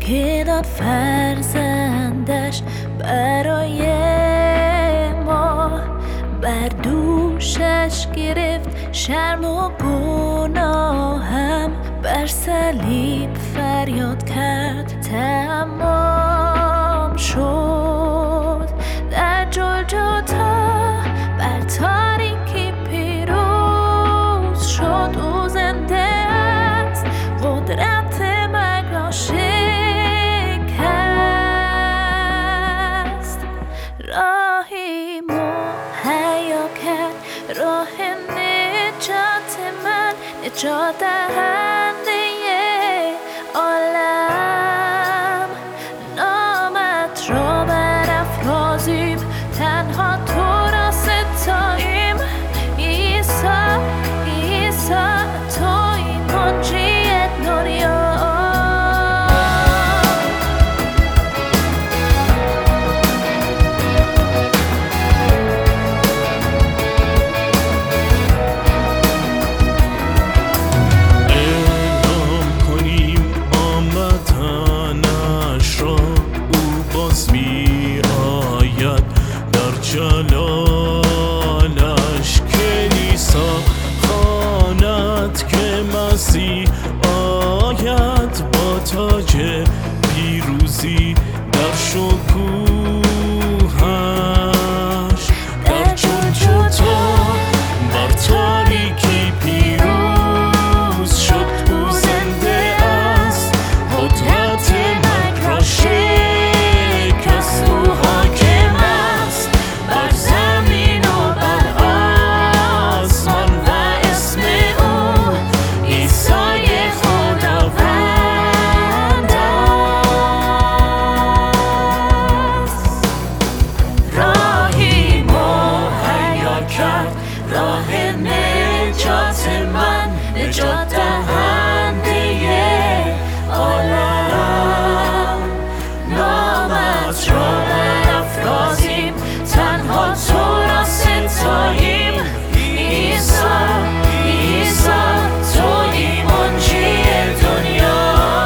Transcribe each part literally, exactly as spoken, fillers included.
که داد فرزندش برای ما، بر دوشش گرفت شرم و گناهم، بر صلیب فریاد کرد تمام شد. در جلجتا بر تاریکی پیروز شد، او زنده است، قدرت مرگ را شکست. راهی مهیا کرد، راه نجات من، نجات دهنده عالم. نامت را برافرازیم، تنها تو را ستاییم. عیسی، عیسی، تویی منجی دنیا. جلالش کلیسا خواند که مسیح آید با تاج پیروزی در شکوهش. در جلجتا بر تاریکی پیروز شد، او زنده است، قدرت مرگ را شکست. او حاکم است بر زمین و بر آسمان و اسم او عیسی خداوند است. راهی مهیا کرد، راه نجات من، نجات دهنده عالم. نامت را برافرازیم، تنها تو را ستاییم. عیسی، عیسی، تویی منجی دنیا.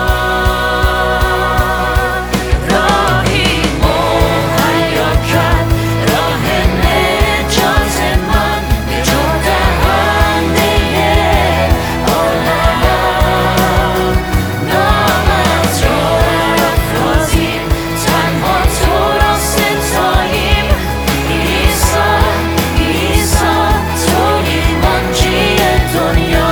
راهی مهیا کرد، راه نجات من، نجات دهنده عالم. نامت را برافرازیم، تنها تو را ستاییم. عیسی، عیسی، تویی منجی دنیا.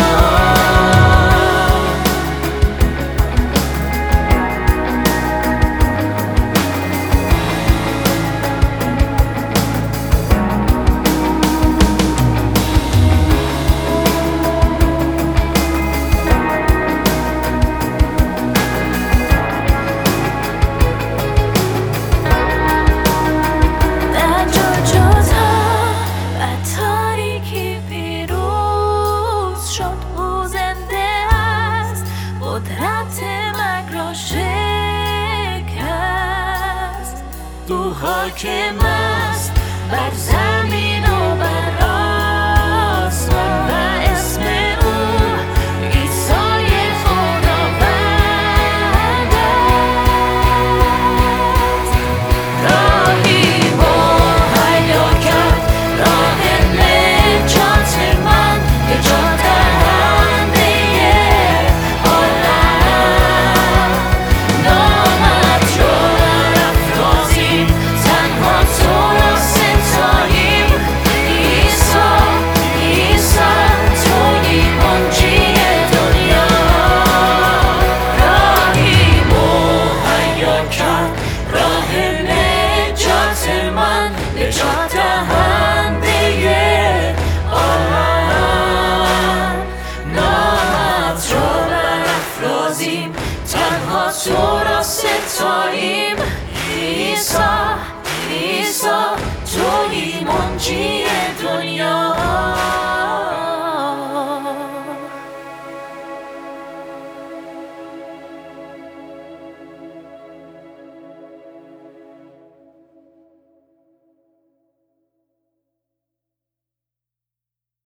در جلجتا بر تاریکی پیروز شد، او زنده است، قدرت مرگ را شکست. او حاکم است بر زمین و بر آسمان و اسم او عیسی خداوند است. راهی مهیا کرد، راه نجات من، نجات دهنده عالم. نامت را برافرازیم، تنها تو را ستاییم. عیسی، عیسی، تویی منجی دنیا. راهی مهیا کرد، راه نجات من، نجات دهنده عالم. نامت را برافرازیم، تنها تو را ستاییم. عیسی، عیسی، تویی منجی